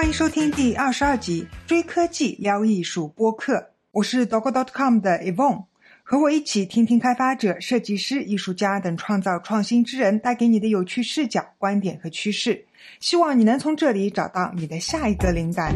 欢迎收听第22集追科技聊艺术播客，我是 Dogo.com 的 Yvonne， 和我一起听听开发者、设计师、艺术家等创造创新之人带给你的有趣视角、观点和趋势，希望你能从这里找到你的下一个灵感。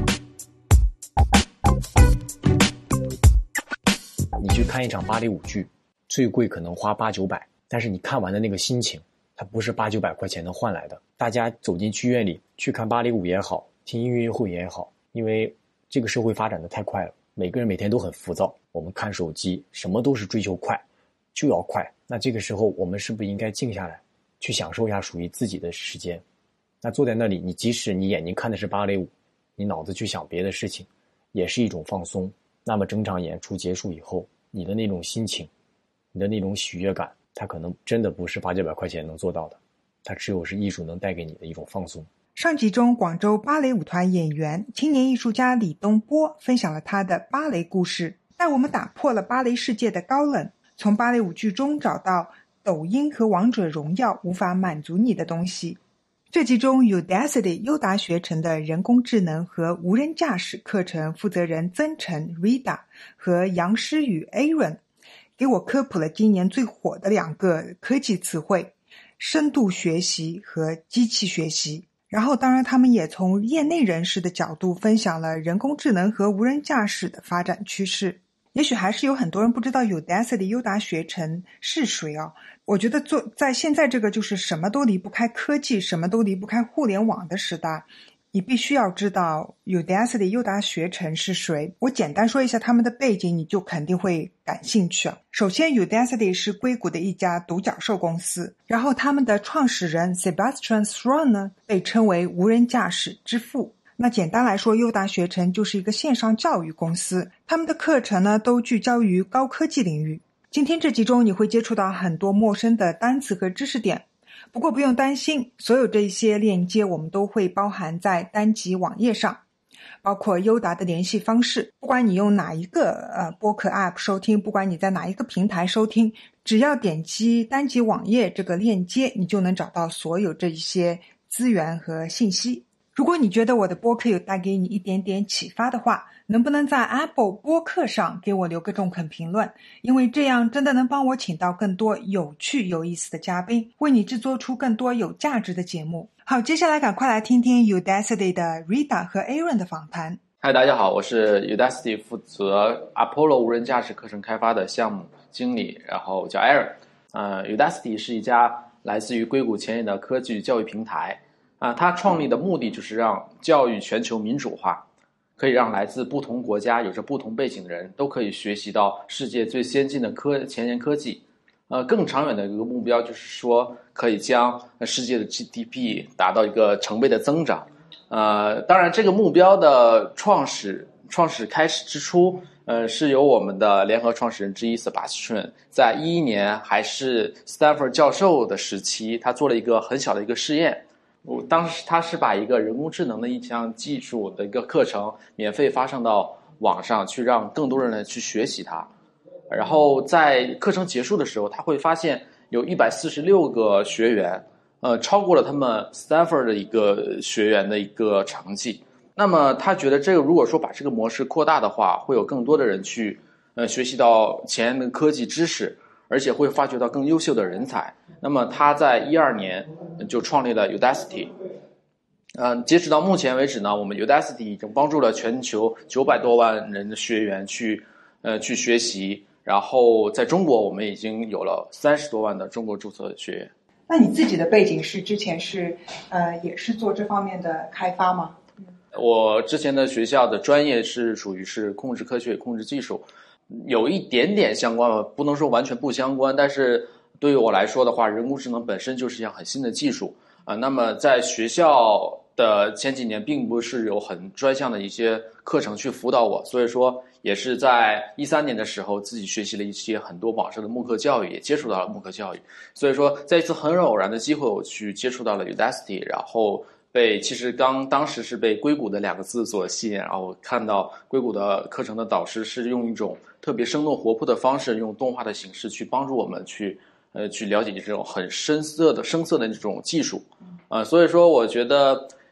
你去看一场芭蕾舞剧，最贵可能花800-900，但是你看完的那个心情，它不是800-900块钱能换来的。大家走进剧院里去看芭蕾舞也好，听音乐会也好，因为这个社会发展的太快了，每个人每天都很浮躁，我们看手机什么都是追求快，就要快。那这个时候我们是不是应该静下来，去享受一下属于自己的时间？那坐在那里，你即使你眼睛看的是芭蕾舞，你脑子去想别的事情，也是一种放松。那么整场演出结束以后，你的那种心情，你的那种喜悦感，它可能真的不是800-900块钱能做到的，它只有是艺术能带给你的一种放松。 上集中，广州芭蕾舞团演员、青年艺术家李东波分享了他的芭蕾故事，带我们打破了芭蕾世界的高冷，从芭蕾舞剧中找到抖音和王者荣耀无法满足你的东西。这集中 Udacity 优达学程的人工智能和无人驾驶课程负责人曾晨 Rita 和杨诗雨 Aaron 给我科普了今年最火的2个科技词汇，深度学习和机器学习。然后当然他们也从业内人士的角度分享了人工智能和无人驾驶的发展趋势。也许还是有很多人不知道 Udacity 优达学程是谁啊。我觉得在现在这个就是什么都离不开科技，什么都离不开互联网的时代，你必须要知道 Udacity 优达学程是谁。我简单说一下他们的背景，你就肯定会感兴趣啊。首先 Udacity 是硅谷的一家独角兽公司，然后他们的创始人 Sebastian Thrun 呢被称为无人驾驶之父。那简单来说，优达学程就是一个线上教育公司，他们的课程呢都聚焦于高科技领域。今天这集中你会接触到很多陌生的单词和知识点，不过不用担心，所有这些链接我们都会包含在单集网页上，包括优达的联系方式。不管你用哪一个播客 App 收听，不管你在哪一个平台收听，只要点击单集网页这个链接，你就能找到所有这一些资源和信息。如果你觉得我的播客有带给你一点点启发的话，能不能在 Apple 播客上给我留个中肯评论？因为这样真的能帮我请到更多有趣有意思的嘉宾，为你制作出更多有价值的节目。好，接下来赶快来听听 Udacity 的 Rita 和 Aaron 的访谈。 嗨，大家好，我是 Udacity 负责 Apollo 无人驾驶课程开发的项目经理，然后叫 Aaron。Udacity 是一家来自于硅谷前沿的科技教育平台。它创立的目的就是让教育全球民主化，可以让来自不同国家、有着不同背景的人都可以学习到世界最先进的前沿科技。更长远的一个目标就是说，可以将世界的 GDP 达到一个成倍的增长。当然，这个目标的创始开始之初，是由我们的联合创始人之一 Sebastian 在2011年还是 Stanford 教授的时期，他做了一个很小的一个试验。当时他是把一个人工智能的一项技术的一个课程免费发上到网上去，让更多人去学习它。然后在课程结束的时候，他会发现有146个学员，超过了他们 Stanford 的一个学员的一个成绩。那么他觉得这个如果说把这个模式扩大的话，会有更多的人去学习到前沿的科技知识，而且会发掘到更优秀的人才。那么他在2012年就创立了 Udacity。截止到目前为止呢，我们 Udacity 已经帮助了全球900多万人的学员去学习，然后在中国我们已经有了30多万的中国注册学员。 那你自己的背景是之前是也是做这方面的开发吗？ 我之前的学校的专业是属于是控制科学、控制技术，有一点点相关吧，不能说完全不相关，但是对于我来说的话，人工智能本身就是一项很新的技术那么在学校的前几年并不是有很专项的一些课程去辅导我，所以说也是在2013年的时候自己学习了一些很多网上的慕课教育，也接触到了慕课教育。所以说在一次很偶然的机会，我去接触到了 Udacity， 然后其实当时是被硅谷的2个字所吸引，然后看到硅谷的课程的导师是用一种特别生动活泼的方式，用动画的形式去帮助我们去了解这种很生涩的这种技术所以说我觉得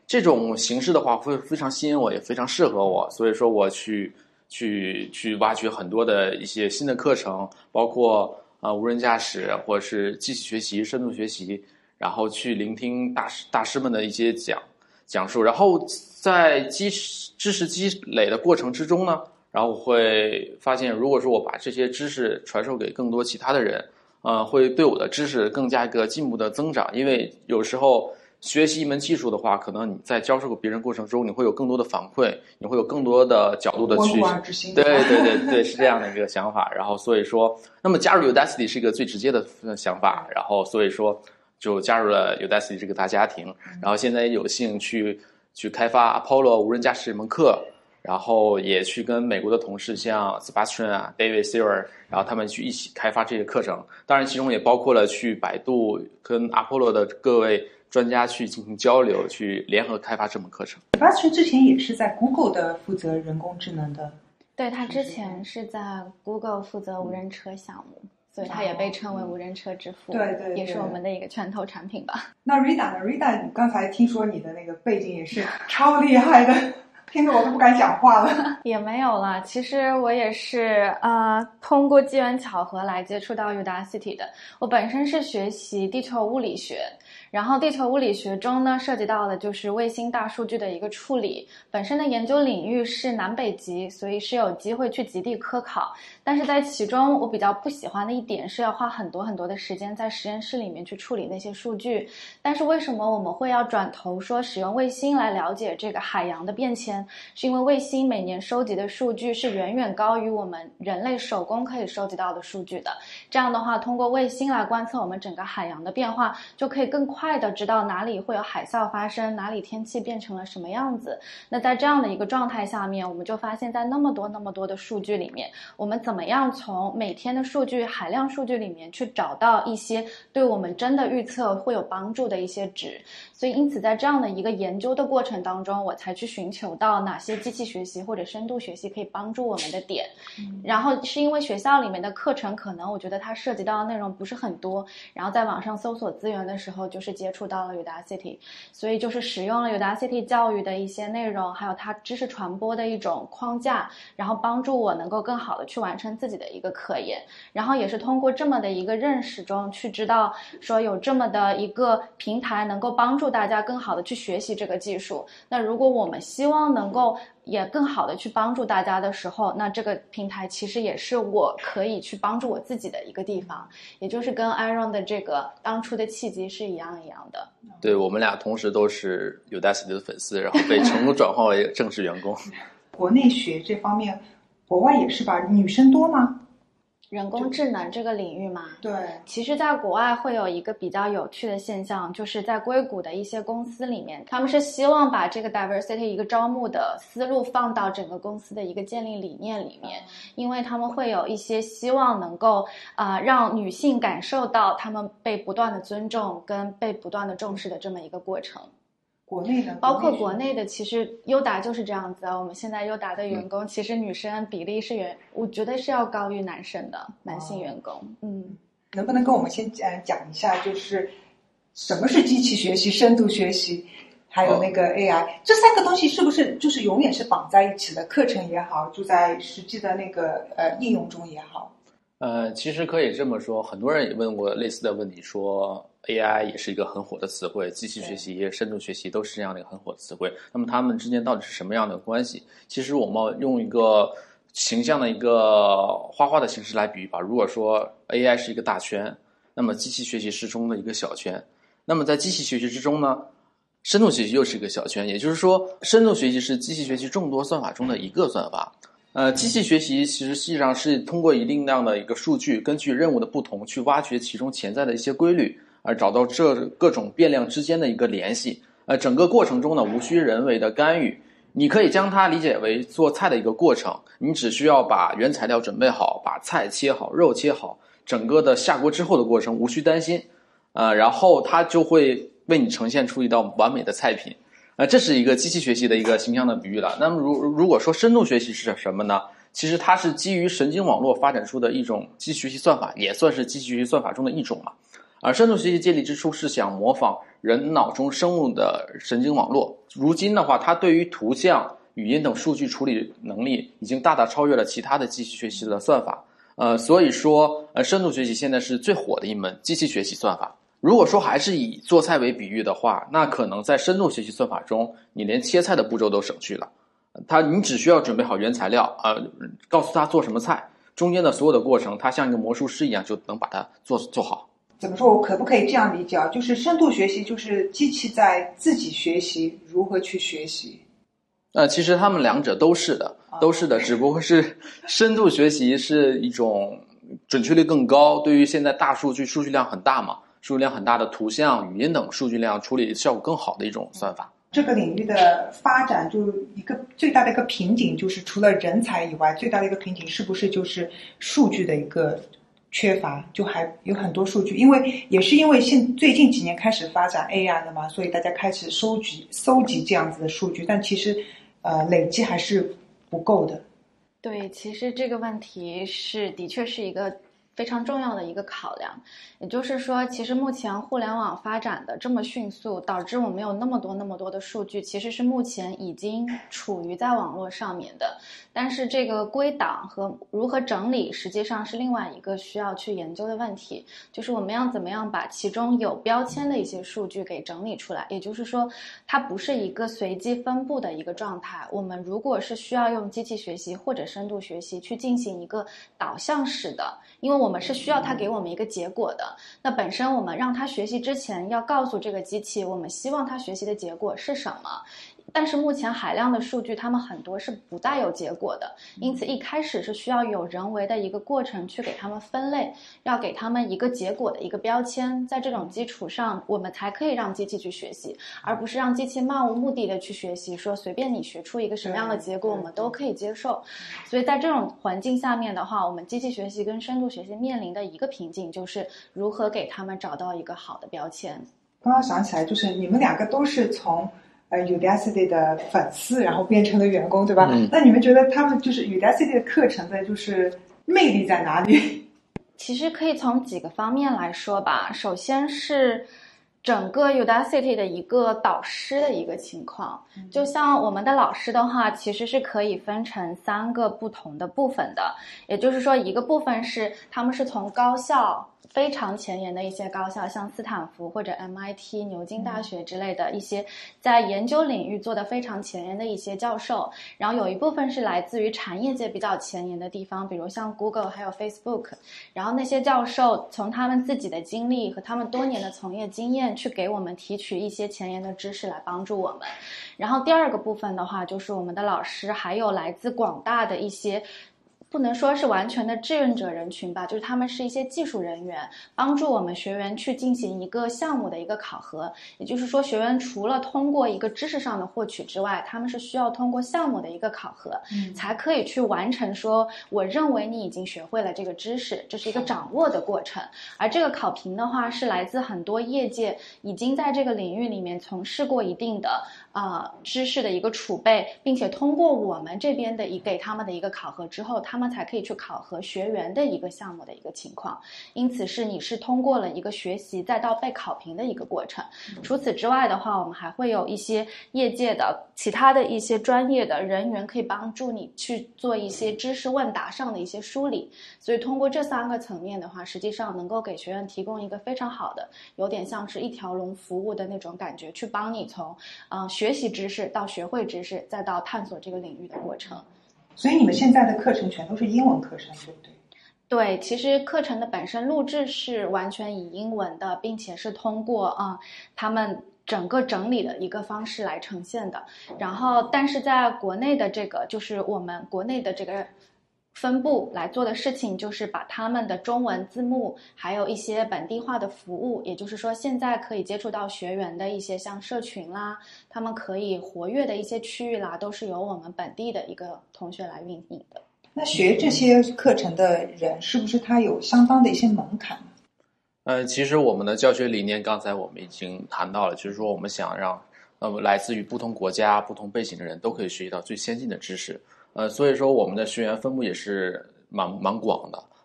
这种形式的话会非常吸引我，也非常适合我，所以说我去挖掘很多的一些新的课程，包括无人驾驶或者是机器学习、深度学习，然后去聆听大师们的一些讲述，然后在知识积累的过程之中呢，然后我会发现，如果说我把这些知识传授给更多其他的人，会对我的知识更加一个进步的增长。因为有时候学习一门技术的话，可能你在教授给别人过程中，你会有更多的反馈，你会有更多的角度的去，对，是这样的一个想法。然后所以说，那么加入 Udacity 是一个最直接的想法，然后所以说就加入了 Udacity 这个大家庭，然后现在也有幸去开发 Apollo 无人驾驶这门课。然后也去跟美国的同事像 Sebastian 啊 David Sear， 然后他们去一起开发这些课程，当然其中也包括了去百度跟 Apollo 的各位专家去进行交流，去联合开发这门课程。 Sebastian 之前也是在 Google 的负责人工智能的， 对，他之前是在 Google 负责无人车项目，所以他也被称为无人车之父， 对， 也是我们的一个拳头产品吧。 那 Rita 呢？ Rita 你刚才听说你的那个背景也是超厉害的，听得我都不敢讲话了。 也没有啦，其实我也是通过机缘巧合来接触到 Udacity 的。我本身是学习地球物理学，然后地球物理学中呢涉及到的就是卫星大数据的一个处理，本身的研究领域是南北极，所以是有机会去极地科考，但是在其中我比较不喜欢的一点是要花很多很多的时间在实验室里面去处理那些数据。但是为什么我们会要转头说使用卫星来了解这个海洋的变迁，是因为卫星每年收集的数据是远远高于我们人类手工可以收集到的数据的。这样的话，通过卫星来观测我们整个海洋的变化，就可以更快的知道哪里会有海啸发生，哪里天气变成了什么样子。那在这样的一个状态下面，我们就发现在那么多的数据里面，我们怎么样从每天的数据海量数据里面去找到一些对我们真的预测会有帮助的一些值。所以因此在这样的一个研究的过程当中，我才去寻求到哪些机器学习或者深度学习可以帮助我们的点。然后是因为学校里面的课程可能我觉得它涉及到的内容不是很多，然后在网上搜索资源的时候就是接触到了 Udacity， 所以就是使用了 Udacity 教育的一些内容，还有它知识传播的一种框架，然后帮助我能够更好的去完成自己的一个科研。然后也是通过这么的一个认识中去知道说有这么的一个平台能够帮助大家更好的去学习这个技术。那如果我们希望能够也更好的去帮助大家的时候，那这个平台其实也是我可以去帮助我自己的一个地方，也就是跟 Aaron 的这个当初的契机是一样的。 对，我们俩同时都是 Udacity 的粉丝，然后被成功转化为正式员工。 国内学这方面，国外也是吧？女生多吗？ 人工智能这个领域嘛， 对， 其实在国外会有一个比较有趣的现象，就是在硅谷的一些公司里面，他们是希望把这个 diversity 一个招募的思路放到整个公司的一个建立理念里面，因为他们会有一些希望能够让女性感受到他们被不断的尊重跟被不断的重视的这么一个过程。 国内的包括国内的，其实优达就是这样子啊。我们现在优达的员工，其实女生比例是我觉得是要高于男生的男性员工。 能不能跟我们先讲一下，就是什么是机器学习、深度学习，还有那个 AI，这三个东西是不是就是永远是绑在一起的？课程也好，就在实际的那个应用中也好。 其实可以这么说，很多人也问过类似的问题，说 AI 也是一个很火的词汇，机器学习、深度学习都是这样的一个很火的词汇。那么它们之间到底是什么样的关系？其实我们用一个形象的一个画画的形式来比喻吧。如果说 AI 是一个大圈，那么机器学习是中的一个小圈。那么在机器学习之中呢，深度学习又是一个小圈。也就是说，深度学习是机器学习众多算法中的一个算法。机器学习其实实际上是通过一定量的一个数据，根据任务的不同去挖掘其中潜在的一些规律，而找到这各种变量之间的一个联系。整个过程中呢，无需人为的干预。你可以将它理解为做菜的一个过程，你只需要把原材料准备好，把菜切好，肉切好，整个的下锅之后的过程无需担心。然后它就会为你呈现出一道完美的菜品。这是一个机器学习的一个形象的比喻了。那么如果说深度学习是什么呢？其实它是基于神经网络发展出的一种机器学习算法，也算是机器学习算法中的一种嘛。 而深度学习建立之初是想模仿人脑中生物的神经网络。如今的话，它对于图像、语音等数据处理能力已经大大超越了其他的机器学习的算法。所以说，深度学习现在是最火的一门机器学习算法。如果说还是以做菜为比喻的话，那可能在深度学习算法中，你连切菜的步骤都省去了。你只需要准备好原材料，告诉他做什么菜，中间的所有的过程，他像一个魔术师一样就能把它做好。 怎么说？我可不可以这样理解啊？就是深度学习就是机器在自己学习如何去学习。 其实他们两者都是的，只不过是深度学习是一种准确率更高，对于现在大数据量很大嘛，数据量很大的图像、语音等数据量处理效果更好的一种算法。 这个领域的发展就一个最大的一个瓶颈，就是除了人才以外，最大的一个瓶颈是不是就是数据的一个缺乏？就还有很多数据，因为最近几年开始发展 AI 了嘛，所以大家开始搜集这样子的数据，但其实累积还是不够的。 对，其实这个问题的确是一个非常重要的一个考量。也就是说，其实目前互联网发展的这么迅速，导致我们有那么多的数据，其实是目前已经处于在网络上面的。但是这个归档和如何整理，实际上是另外一个需要去研究的问题，就是我们要怎么样把其中有标签的一些数据给整理出来。也就是说，它不是一个随机分布的一个状态。我们如果是需要用机器学习或者深度学习去进行一个导向式的，因为我们是需要它给我们一个结果的，那本身我们让它学习之前要告诉这个机器我们希望它学习的结果是什么。但是目前海量的数据它们很多是不带有结果的，因此一开始是需要有人为的一个过程去给它们分类，要给它们一个结果的一个标签，在这种基础上我们才可以让机器去学习，而不是让机器漫无目的的去学习，说随便你学出一个什么样的结果我们都可以接受。所以在这种环境下面的话，我们机器学习跟深度学习面临的一个瓶颈就是如何给他们找到一个好的标签。 刚刚想起来，就是你们两个都是从Udacity 的粉丝，然后变成了员工，对吧？那你们觉得他们就是 Udacity 的课程的就是魅力在哪里？ 其实可以从几个方面来说吧。首先是整个 Udacity 的一个导师的一个情况，就像我们的老师的话，其实是可以分成3个不同的部分的。也就是说，一个部分是他们是从高校非常前沿的一些高校，像斯坦福或者 MIT 牛津大学之类的一些在研究领域做得非常前沿的一些教授，然后有一部分是来自于产业界比较前沿的地方，比如像 Google 还有 Facebook， 然后那些教授从他们自己的经历和他们多年的从业经验去给我们提取一些前沿的知识来帮助我们。然后第二个部分的话，就是我们的老师还有来自广大的一些不能说是完全的志愿者人群吧，就是他们是一些技术人员，帮助我们学员去进行一个项目的一个考核。也就是说，学员除了通过一个知识上的获取之外，他们是需要通过项目的一个考核，才可以去完成说我认为你已经学会了这个知识，这是一个掌握的过程。而这个考评的话，是来自很多业界已经在这个领域里面从事过一定的知识的一个储备，并且通过我们这边的给他们的一个考核之后，他们才可以去考核学员的一个项目的一个情况。因此你是通过了一个学习再到被考评的一个过程。除此之外的话，我们还会有一些业界的其他的一些专业的人员可以帮助你去做一些知识问答上的一些梳理。所以通过这3个层面的话，实际上能够给学员提供一个非常好的，有点像是一条龙服务的那种感觉，去帮你从学习知识到学会知识再到探索这个领域的过程。 所以你们现在的课程全都是英文课程，对不对？ 对，其实课程的本身录制是完全以英文的，并且是通过他们整个整理的一个方式来呈现的。然后但是在国内的这个就是我们国内的这个分部来做的事情，就是把他们的中文字幕还有一些本地化的服务，也就是说现在可以接触到学员的一些像社群啦，他们可以活跃的一些区域啦，都是由我们本地的一个同学来运营的。 那学这些课程的人是不是他有相当的一些门槛？ 其实我们的教学理念刚才我们已经谈到了，就是说我们想让来自于不同国家不同背景的人都可以学习到最先进的知识。所以说我们的学员分布也是蛮广的。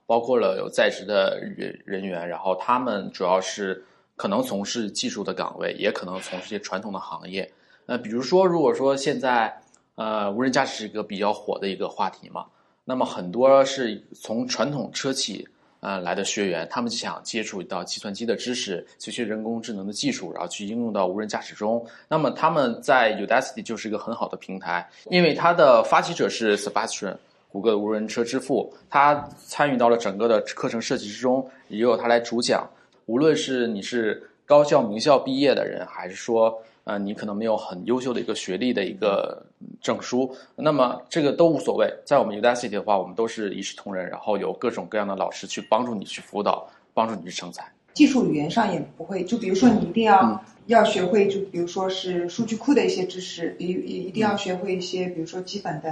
包括了有在职的人员，然后他们主要是可能从事技术的岗位，也可能从事一些传统的行业。比如说，如果说现在无人驾驶是一个比较火的一个话题嘛，那么很多是从传统车企来的学员，他们想接触到计算机的知识，学人工智能的技术，然后去应用到无人驾驶中。那么他们在 Udacity 就是一个很好的平台，因为它的发起者是 Sebastian， 谷歌的无人车之父，他参与到了整个的课程设计之中，也由他来主讲。无论是你是高校名校毕业的人，还是说你可能没有很优秀的一个学历的一个证书，那么这个都无所谓。在我们 Udacity 的话，我们都是一视同仁，然后有各种各样的老师去帮助你去辅导，帮助你去成才。 技术语言上也不会，就比如说你一定要学会，就比如说是数据库的一些知识，一定要学会一些，比如说基本的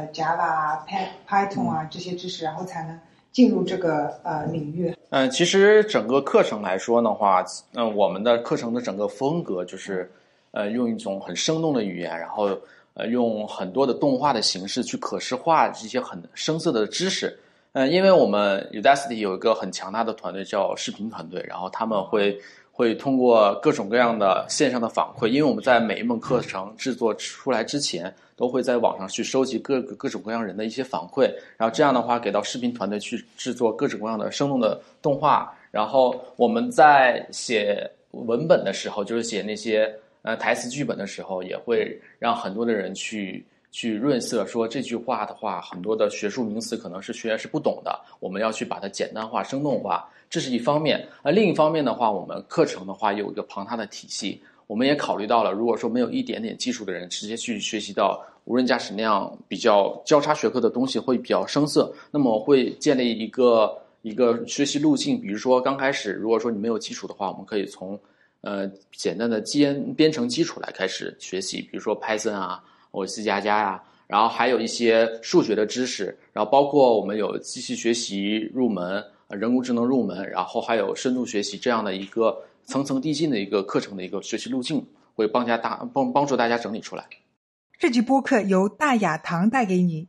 Java、Python 啊这些知识，然后才能进入这个领域。 其实整个课程来说的话，我们的课程的整个风格就是用一种很生动的语言，然后用很多的动画的形式去可视化这些很生涩的知识。因为我们 Udacity 有一个很强大的团队叫视频团队，然后他们会通过各种各样的线上的反馈，因为我们在每一门课程制作出来之前，都会在网上去收集各种各样人的一些反馈，然后这样的话给到视频团队去制作各种各样的生动的动画。然后我们在写文本的时候，就是写那些台词剧本的时候，也会让很多的人去润色，说这句话的话，很多的学术名词可能是学员是不懂的，我们要去把它简单化、生动化，这是一方面。另一方面的话，我们课程的话有一个庞大的体系，我们也考虑到了，如果说没有一点点技术的人直接去学习到无人驾驶那样比较交叉学科的东西会比较生涩，那么我会建立一个学习路径。比如说刚开始，如果说你没有基础的话，我们可以从简单的编程基础来开始学习，比如说 Python 啊，或者 C++ 呀，然后还有一些数学的知识，然后包括我们有机器学习入门、人工智能入门，然后还有深度学习这样的一个层层递进的一个课程的一个学习路径，会帮助大家整理出来。 这集播客由大雅堂带给你。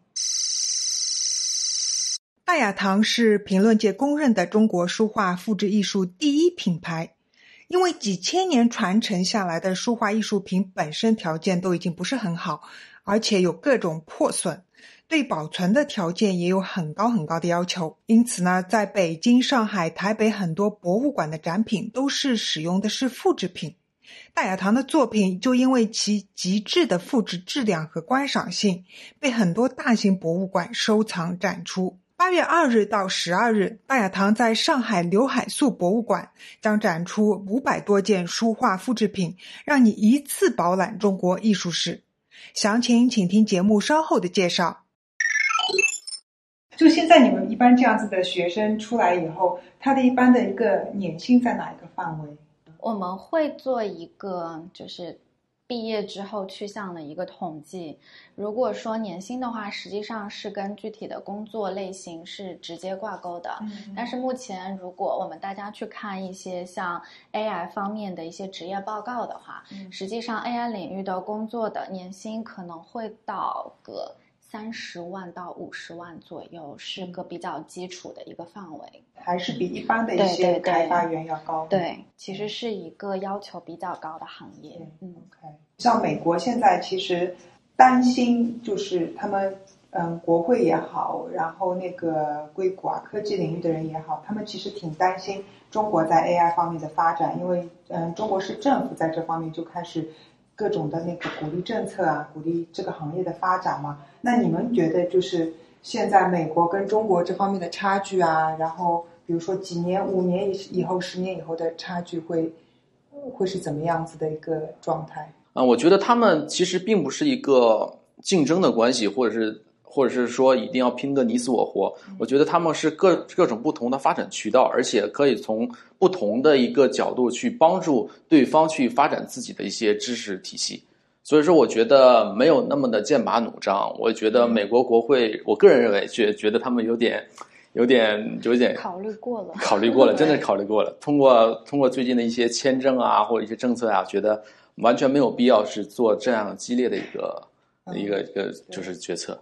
大雅堂是评论界公认的中国书画复制艺术第一品牌。因为几千年传承下来的书画艺术品本身条件都已经不是很好，而且有各种破损，对保存的条件也有很高很高的要求。因此呢，在北京、上海、台北很多博物馆的展品都是使用的是复制品。大雅堂的作品就因为其极致的复制质量和观赏性，被很多大型博物馆收藏展出。8月2日到12日，大雅堂在上海刘海粟博物馆将展出500多件书画复制品，让你一次饱览中国艺术史。详情请听节目稍后的介绍。就现在你们一般这样子的学生出来以后，他的一般的一个年薪在哪一个范围？ 我们会做一个就是毕业之后去向的一个统计。如果说年薪的话，实际上是跟具体的工作类型是直接挂钩的。但是目前如果我们大家去看一些像 AI 方面的一些职业报告的话，实际上 AI 领域的工作的年薪可能会到个30万到50万左右，是个比较基础的一个范围， 还是比一般的一些开发员要高。 对，其实是一个要求比较高的行业。 OK， 像美国现在其实担心，就是他们国会也好，然后那个硅谷啊科技领域的人也好，他们其实挺担心中国在 AI 方面的发展，因为中国是政府在这方面就开始各种的那个鼓励政策啊，鼓励这个行业的发展嘛。那你们觉得就是现在美国跟中国这方面的差距啊，然后比如说几年、5年以后、10年以后的差距会是怎么样子的一个状态？ 我觉得他们其实并不是一个竞争的关系，或者是说一定要拼个你死我活。我觉得他们是各种不同的发展渠道，而且可以从不同的一个角度去帮助对方去发展自己的一些知识体系。所以说我觉得没有那么的剑拔弩张。我觉得美国国会，我个人认为觉得他们有点考虑过了，真的是考虑过了。通过最近的一些签证啊，或者一些政策啊，觉得完全没有必要是做这样激烈的一个就是决策。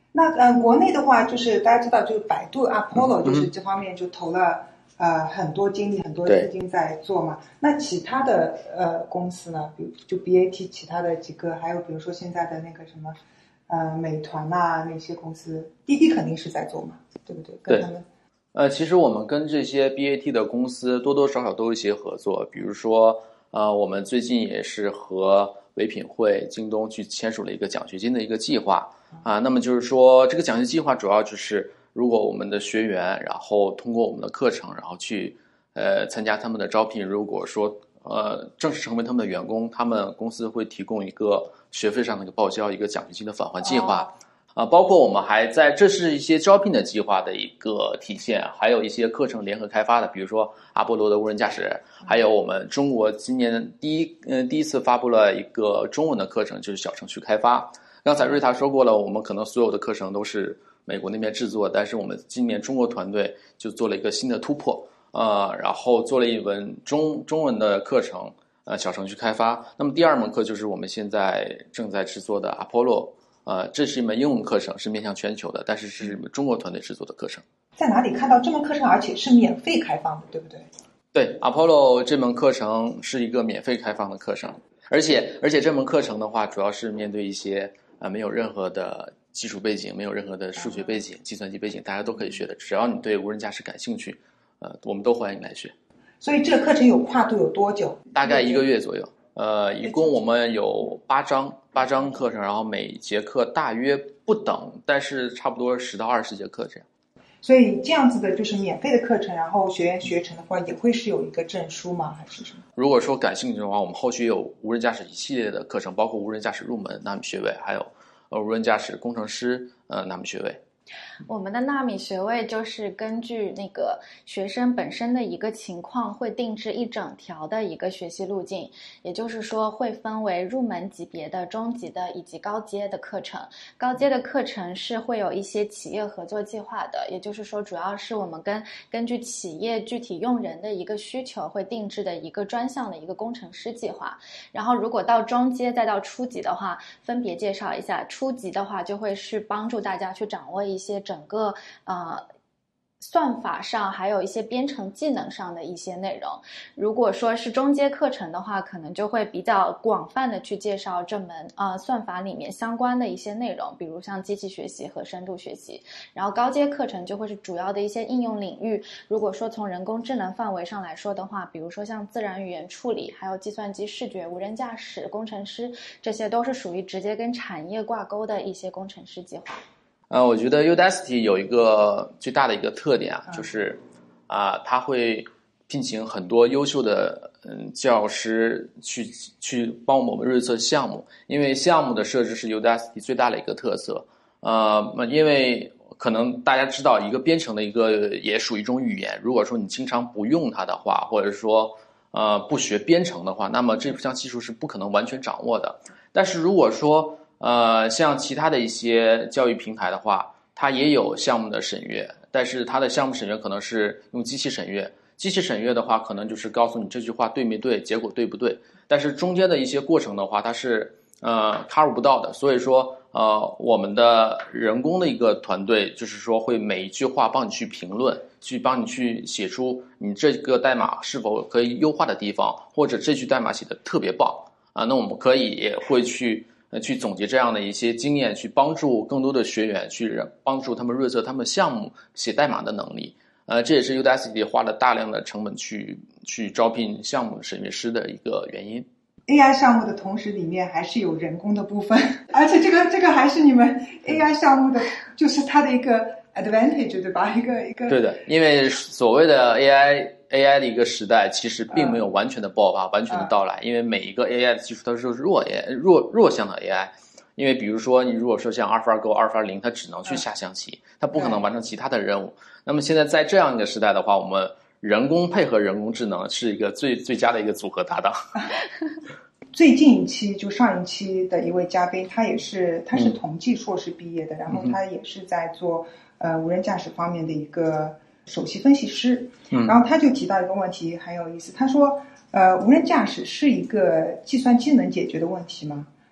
那国内的话，就是大家知道，就是百度 Apollo 就是这方面就投了很多精力、很多资金在做嘛。那其他的公司呢，比如就 BAT 其他的几个，还有比如说现在的那个什么美团啊那些公司，滴滴肯定是在做嘛，对不对？跟他们。 其实我们跟这些 BAT 的公司多多少少都有一些合作，比如说我们最近也是和唯品会、京东去签署了一个奖学金的一个计划那么就是说这个奖学金计划主要就是如果我们的学员然后通过我们的课程然后去参加他们的招聘，如果说正式成为他们的员工，他们公司会提供一个学费上的一个报销，一个奖学金的返还计划包括我们还在，这是一些招聘的计划的一个体现，还有一些课程联合开发的，比如说阿波罗的无人驾驶，还有我们中国今年第一次发布了一个中文的课程，就是小程序开发。刚才瑞塔说过了，我们可能所有的课程都是美国那边制作，但是我们今年中国团队就做了一个新的突破，然后做了一门中文的课程，小程序开发。那么第二门课就是我们现在正在制作的 Apollo。这是一门英文课程，是面向全球的，但是是中国团队制作的课程。 在哪里看到这门课程，而且是免费开放的，对不对？ 对 ，Apollo 这门课程是一个免费开放的课程，而且这门课程的话，主要是面对一些没有任何的技术背景、没有任何的数学背景、计算机背景，大家都可以学的。只要你对无人驾驶感兴趣，我们都欢迎来学。 所以这个课程有跨度有多久？ 大概1个月左右。一共我们有8章课程，然后每节课大约不等，但是差不多10到20节课这样。 所以这样子的就是免费的课程，然后学员学成的话，也会是有一个证书吗？还是什么？ 如果说感兴趣的话，我们后续有无人驾驶一系列的课程，包括无人驾驶入门纳米学位，还有无人驾驶工程师纳米学位。 我们的纳米学位就是根据那个学生本身的一个情况，会定制一整条的一个学习路径，也就是说会分为入门级别的、中级的以及高阶的课程。高阶的课程是会有一些企业合作计划的，也就是说主要是我们根据企业具体用人的一个需求会定制的一个专项的一个工程师计划。然后如果到中阶再到初级的话，分别介绍一下。初级的话就会是帮助大家去掌握一些整个算法上还有一些编程技能上的一些内容。如果说是中阶课程的话，可能就会比较广泛的去介绍这门算法里面相关的一些内容，比如像机器学习和深度学习。然后高阶课程就会是主要的一些应用领域。如果说从人工智能范围上来说的话，比如说像自然语言处理，还有计算机视觉、无人驾驶、工程师，这些都是属于直接跟产业挂钩的一些工程师计划。 我觉得 Udacity 有一个最大的一个特点就是它会聘请很多优秀的教师去帮我们润色项目，因为项目的设置是 Udacity 最大的一个特色。因为可能大家知道一个编程的一个也属于一种语言，如果说你经常不用它的话，或者说不学编程的话，那么这项技术是不可能完全掌握的。但是如果说像其他的一些教育平台的话，它也有项目的审阅，但是它的项目审阅可能是用机器审阅。机器审阅的话，可能就是告诉你这句话对没对，结果对不对。但是中间的一些过程的话，它是cover 不到的。所以说我们的人工的一个团队，就是说会每一句话帮你去评论，去帮你去写出你这个代码是否可以优化的地方，或者这句代码写的特别棒那我们可以也会去总结这样的一些经验，去帮助更多的学员，去帮助他们润色他们项目写代码的能力。这也是 Udacity 花了大量的成本去招聘项目审阅师的一个原因。 AI 项目的同时里面还是有人工的部分，而且这个还是你们 AI 项目的，就是它的一个 advantage， 对吧？一个对的，因为所谓的 AI 的一个时代，其实并没有完全的爆发，完全的到来，因为每一个 AI 的技术它是弱项的 AI。因为比如说你如果说像 AlphaGo、AlphaLink， 它只能去下象棋，它不可能完成其他的任务。那么现在在这样一个时代的话，我们人工配合人工智能是一个最佳的一个组合搭档。 最近一期就上一期的一位嘉宾，他是统计硕士毕业的，然后他也是在做无人驾驶方面的一个首席分析师。然后他就提到一个问题很有意思，他说无人驾驶是一个计算机能解决的问题吗？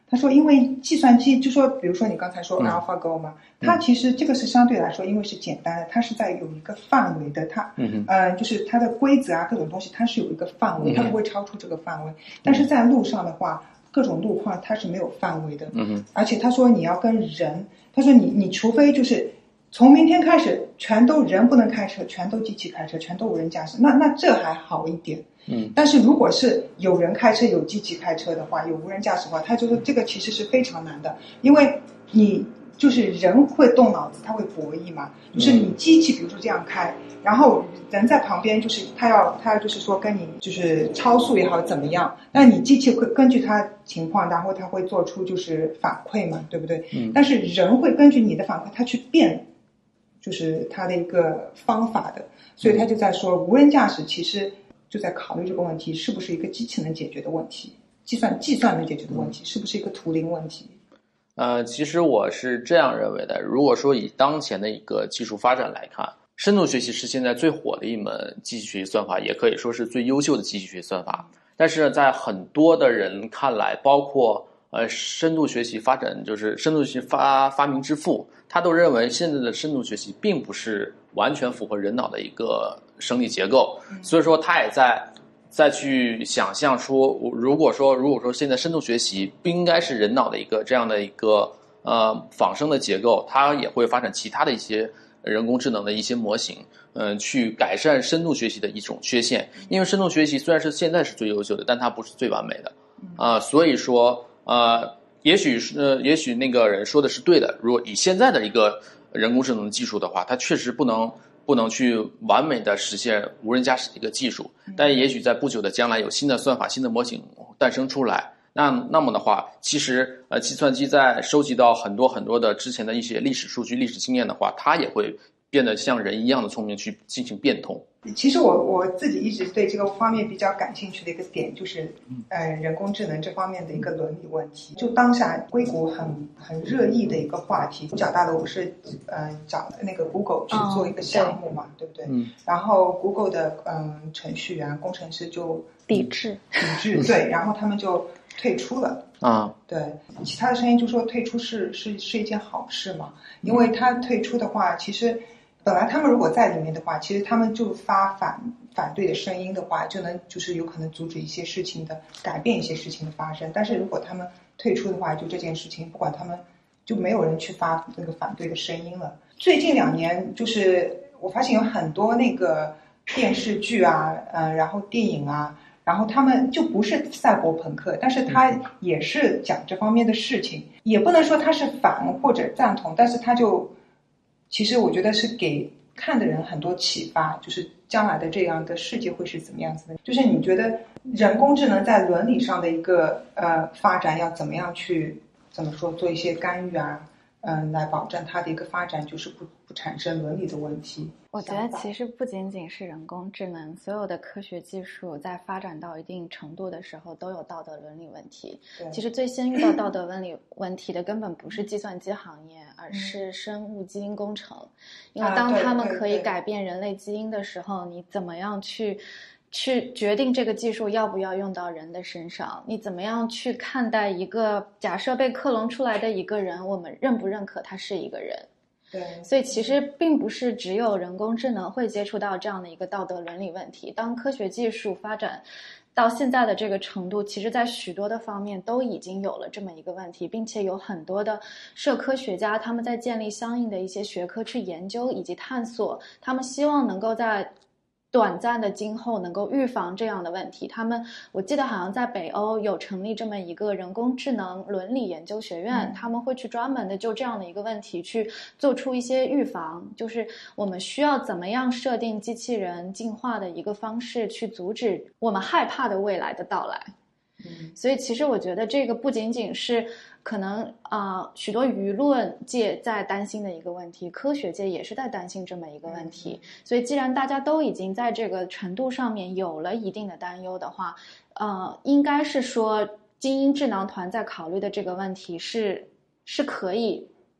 他说，因为计算机就说，比如说你刚才说 AlphaGo 嘛，它其实这个是相对来说，因为是简单的，它是在有一个范围的，它就是它的规则啊各种东西，它是有一个范围，它不会超出这个范围。但是在路上的话，各种路况它是没有范围的，而且他说你要跟人，他说你除非就是从明天开始全都人不能开车，全都机器开车，全都无人驾驶，那这还好一点。但是如果是有人开车有机器开车的话，有无人驾驶的话，他就说这个其实是非常难的，因为你就是人会动脑子，他会博弈嘛，就是你机器比如说这样开，然后人在旁边就是他要就是说跟你就是超速也好怎么样，那你机器会根据他情况，然后他会做出就是反馈嘛，对不对？但是人会根据你的反馈他去变就是他的一个方法的，所以他就在说无人驾驶其实就在考虑这个问题是不是一个机器能解决的问题，计算能解决的问题，是不是一个图灵问题。 其实我是这样认为的，如果说以当前的一个技术发展来看，深度学习是现在最火的一门机器学习算法，也可以说是最优秀的机器学习算法。但是在很多的人看来，包括深度学习发展，就是深度学习发明之父，他都认为现在的深度学习并不是完全符合人脑的一个生理结构，所以说他也再去想象说，如果说现在深度学习不应该是人脑的一个这样的一个仿生的结构，它也会发展其他的一些人工智能的一些模型，去改善深度学习的一种缺陷。因为深度学习虽然是现在是最优秀的，但它不是最完美的所以说也许那个人说的是对的，如果以现在的一个人工智能技术的话，它确实不能去完美的实现无人驾驶的一个技术，但也许在不久的将来有新的算法、新的模型诞生出来，那么的话，其实计算机在收集到很多很多的之前的一些历史数据、历史经验的话，它也会变得像人一样的聪明去进行变通。 其实我自己一直对这个方面比较感兴趣的一个点就是人工智能这方面的一个伦理问题，就当下硅谷很热议的一个话题。五角大楼不是找那个 Google 去做一个项目嘛，对不对？然后 Google 的程序员工程师就抵制对，然后他们就退出了对，其他的声音就说退出是一件好事嘛，因为他退出的话，其实本来他们如果在里面的话，其实他们就发反对的声音的话，就能就是有可能阻止一些事情的改变一些事情的发生。但是如果他们退出的话，就这件事情不管他们就没有人去发那个反对的声音了。最近2年就是我发现有很多那个电视剧啊，然后电影啊，然后他们就不是赛博朋克，但是他也是讲这方面的事情，也不能说他是反或者赞同，但是他就其实我觉得是给看的人很多启发，就是将来的这样的世界会是怎么样子的。就是你觉得人工智能在伦理上的一个发展要怎么样去怎么说做一些干预啊，来保证它的一个发展就是不产生伦理的问题。 我觉得其实不仅仅是人工智能，所有的科学技术在发展到一定程度的时候都有道德伦理问题。其实最先遇到道德伦理问题的根本不是计算机行业，而是生物基因工程。因为当他们可以改变人类基因的时候，你怎么样去决定这个技术要不要用到人的身上，你怎么样去看待一个假设被克隆出来的一个人，我们认不认可他是一个人。 对， 所以其实并不是只有人工智能会接触到这样的一个道德伦理问题。当科学技术发展到现在的这个程度，其实在许多的方面都已经有了这么一个问题，并且有很多的社科学家他们在建立相应的一些学科去研究以及探索，他们希望能够在短暂的今后能够预防这样的问题。我记得好像在北欧有成立这么一个人工智能伦理研究学院，他们会去专门的就这样的一个问题去做出一些预防，就是我们需要怎么样设定机器人进化的一个方式去阻止我们害怕的未来的到来。所以其实我觉得这个不仅仅是可能许多舆论界在担心的一个问题，科学界也是在担心这么一个问题。所以既然大家都已经在这个程度上面有了一定的担忧的话，应该是说精英智囊团在考虑的这个问题是可以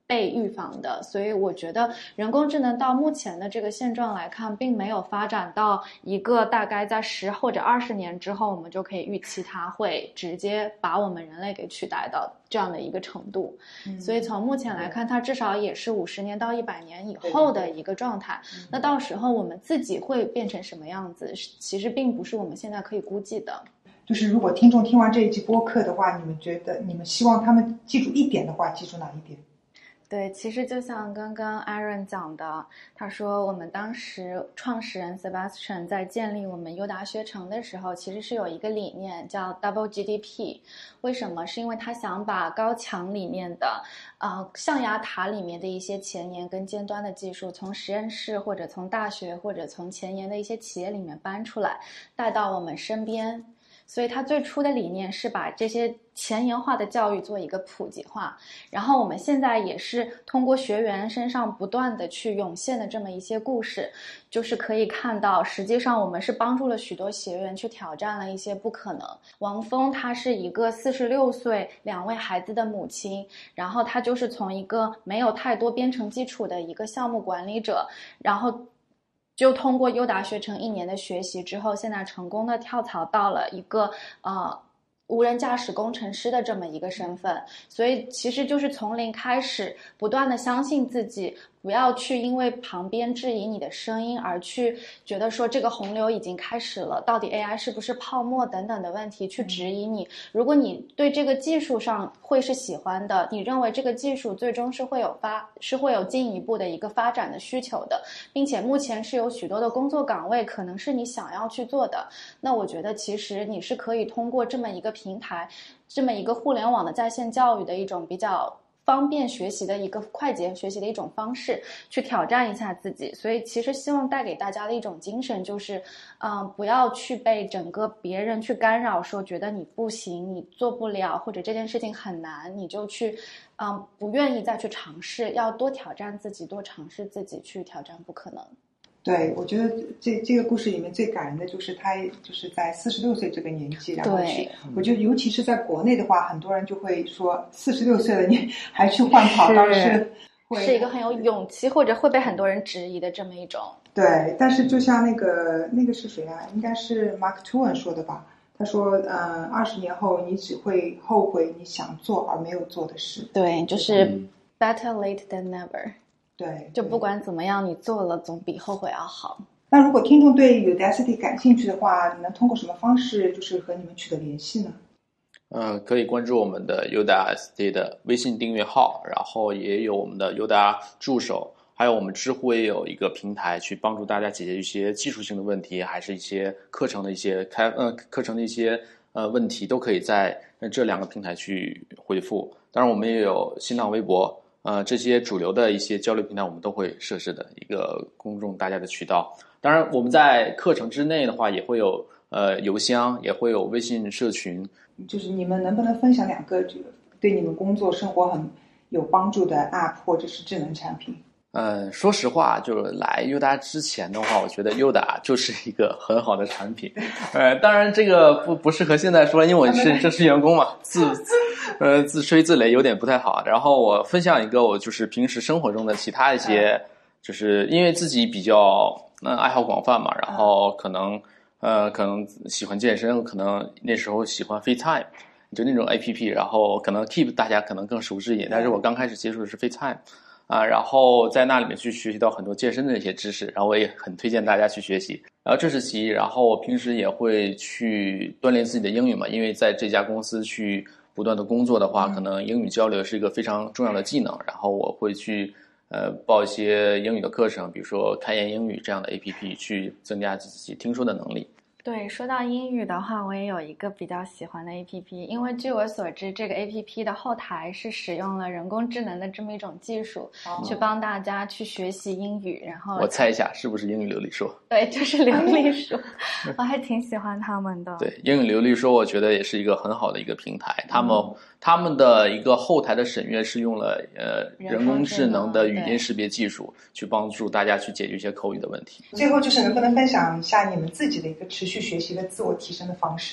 被预防的。所以我觉得人工智能到目前的这个现状来看，并没有发展到一个大概在10或者20年之后，我们就可以预期它会直接把我们人类给取代到这样的一个程度。所以从目前来看，它至少也是50年到100年以后的一个状态。那到时候我们自己会变成什么样子，其实并不是我们现在可以估计的。 就是如果听众听完这一期播客的话，你们觉得你们希望他们记住一点的话，记住哪一点？ 对，其实就像刚刚 Aaron 讲的，他说我们当时创始人 Sebastian 在建立我们优达学城的时候，其实是有一个理念叫 Double GDP。为什么？是因为他想把高墙里面的象牙塔里面的一些前沿跟尖端的技术，从实验室或者从大学或者从前沿的一些企业里面搬出来，带到我们身边。所以他最初的理念是把这些前沿化的教育做一个普及化，然后我们现在也是通过学员身上不断的去涌现的这么一些故事，就是可以看到实际上我们是帮助了许多学员去挑战了一些不可能。王峰她是一个46岁2位孩子的母亲，然后她就是从一个没有太多编程基础的一个项目管理者，然后就通过优达学城1年的学习之后，现在成功的跳槽到了一个无人驾驶工程师的这么一个身份。所以其实就是从零开始，不断的相信自己，不要去因为旁边质疑你的声音而去觉得说这个洪流已经开始了，到底 AI 是不是泡沫等等的问题去质疑你。如果你对这个技术上会是喜欢的，你认为这个技术最终是会有进一步的一个发展的需求的，并且目前是有许多的工作岗位可能是你想要去做的，那我觉得其实你是可以通过这么一个平台，这么一个互联网的在线教育的一种比较方便学习的一个快捷学习的一种方式，去挑战一下自己。所以其实希望带给大家的一种精神就是，不要去被整个别人去干扰，说觉得你不行，你做不了，或者这件事情很难，你就去，不愿意再去尝试，要多挑战自己，多尝试自己，去挑战不可能。 对，我觉得这个故事里面最感人的就是他就是在46岁这个年纪，然后去，我觉得尤其是在国内的话，很多人就会说46岁了你还去换跑道是一个很有勇气或者会被很多人质疑的这么一种。 对，但是就像那个是谁啊？应该是 Mark Twain 说的吧？他说，20年后你只会后悔你想做而没有做的事。 对，就是 better late than never。 对， 就不管怎么样，你做了总比后悔要好。 那如果听众对 Udacity 感兴趣的话，能通过什么方式就是和你们取得联系呢？ 可以关注我们的 Udacity 的微信订阅号，然后也有我们的 Uda 助手，还有我们知乎也有一个平台去帮助大家解决一些技术性的问题，还是一些课程的一些问题，都可以在这2个平台去回复。当然我们也有新浪微博。这些主流的一些交流平台我们都会设置的一个公众大家的渠道。当然我们在课程之内的话也会有邮箱，也会有微信社群。 就是你们能不能分享2个这个对你们工作生活很有帮助的 App 或者是智能产品？ 说实话，就是来优达之前的话，我觉得优达就是一个很好的产品。当然这个不适合现在说，因为我是正式员工嘛，自吹自擂有点不太好。然后我分享一个我就是平时生活中的其他一些，就是因为自己比较爱好广泛嘛，然后可能喜欢健身，可能那时候喜欢 FaceTime， 就那种 APP， 然后可能 Keep 大家可能更熟知一点，但是我刚开始接触的是 FaceTime。然后在那里面去学习到很多健身的一些知识，然后我也很推荐大家去学习。然后这是其一，然后我平时也会去锻炼自己的英语嘛，因为在这家公司去不断的工作的话，可能英语交流是一个非常重要的技能。然后我会去报一些英语的课程，比如说开言英语这样的 APP， 去增加自己听说的能力。 对，说到英语的话，我也有一个比较喜欢的 APP， 因为据我所知，这个 APP 的后台是使用了人工智能的这么一种技术，去帮大家去学习英语。然后我猜一下，是不是英语流利说？ 对，就是流利说，我还挺喜欢他们的。 对，英语流利说，我觉得也是一个很好的一个平台。他们的一个后台的审阅是用了人工智能的语音识别技术，去帮助大家去解决一些口语的问题。 最后就是能不能分享一下你们自己的一个持续学习的自我提升的方式？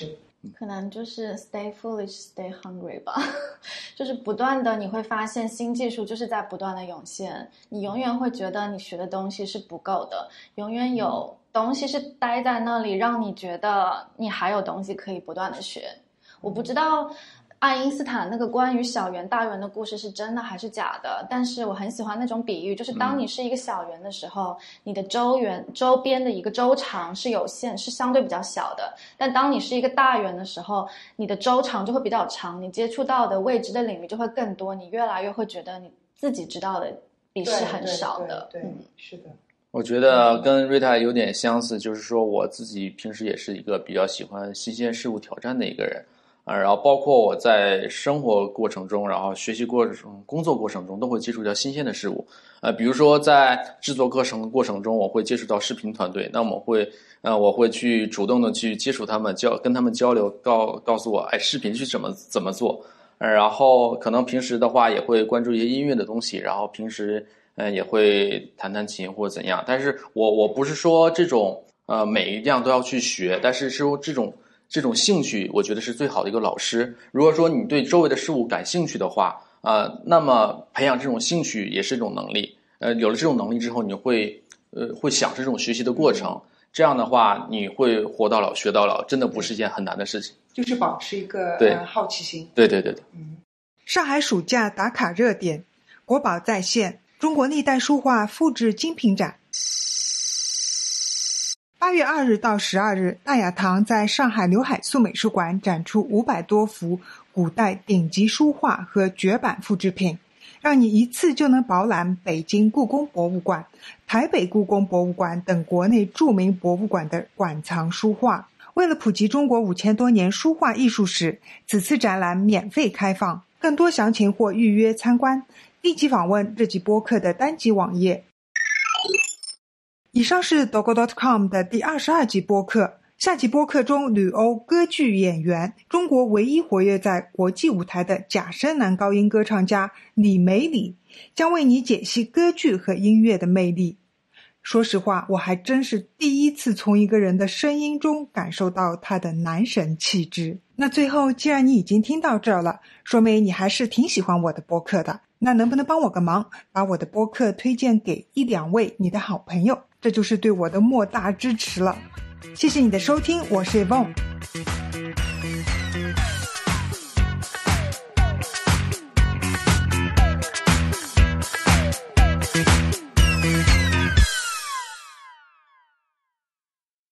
可能就是 stay foolish, stay hungry 吧，就是不断的你会发现新技术就是在不断的涌现，你永远会觉得你学的东西是不够的，永远有东西是待在那里让你觉得你还有东西可以不断的学。我不知道爱因斯坦那个关于小圆大圆的故事是真的还是假的，但是我很喜欢那种比喻，就是当你是一个小圆的时候，你的周边的一个周长是有限，是相对比较小的，但当你是一个大圆的时候，你的周长就会比较长，你接触到的未知的领域就会更多，你越来越会觉得你自己知道的比是很少的。 对，是的。 我觉得跟瑞塔有点相似，就是说我自己平时也是一个比较喜欢新鲜事物挑战的一个人。然后包括我在生活过程中，然后学习过程、工作过程中，都会接触到新鲜的事物。比如说在制作课程的过程中，我会接触到视频团队，那我会去主动的去接触他们，跟他们交流，告诉我，视频是怎么做。然后可能平时的话也会关注一些音乐的东西，然后平时也会弹琴或者怎样。但是我不是说这种每一样都要去学，但是说这种兴趣，我觉得是最好的一个老师。如果说你对周围的事物感兴趣的话，那么培养这种兴趣也是一种能力。有了这种能力之后，你会享受这种学习的过程。这样的话，你会活到老学到老，真的不是一件很难的事情。 就是保持一个好奇心。 对。 上海暑假打卡热点，国宝再现，中国历代书画复制精品展。8月2日到12日，大雅堂在上海刘海粟美术馆展出500多幅古代顶级书画和绝版复制品，让你一次就能饱览北京故宫博物馆、台北故宫博物馆等国内著名博物馆的馆藏书画。为了普及中国5000多年书画艺术史，此次展览免费开放，更多详情或预约参观。立即访问这集播客的单集网页。以上是 Dogo.com 的第22集播客。下集播客中，旅欧歌剧演员，中国唯一活跃在国际舞台的假声男高音歌唱家李梅里，将为你解析歌剧和音乐的魅力。说实话，我还真是第一次从一个人的声音中感受到他的男神气质。那最后，既然你已经听到这儿了，说明你还是挺喜欢我的播客的。那能不能帮我个忙，把我的播客推荐给1-2位你的好朋友，这就是对我的莫大支持了。谢谢你的收听，我是 Yvonne。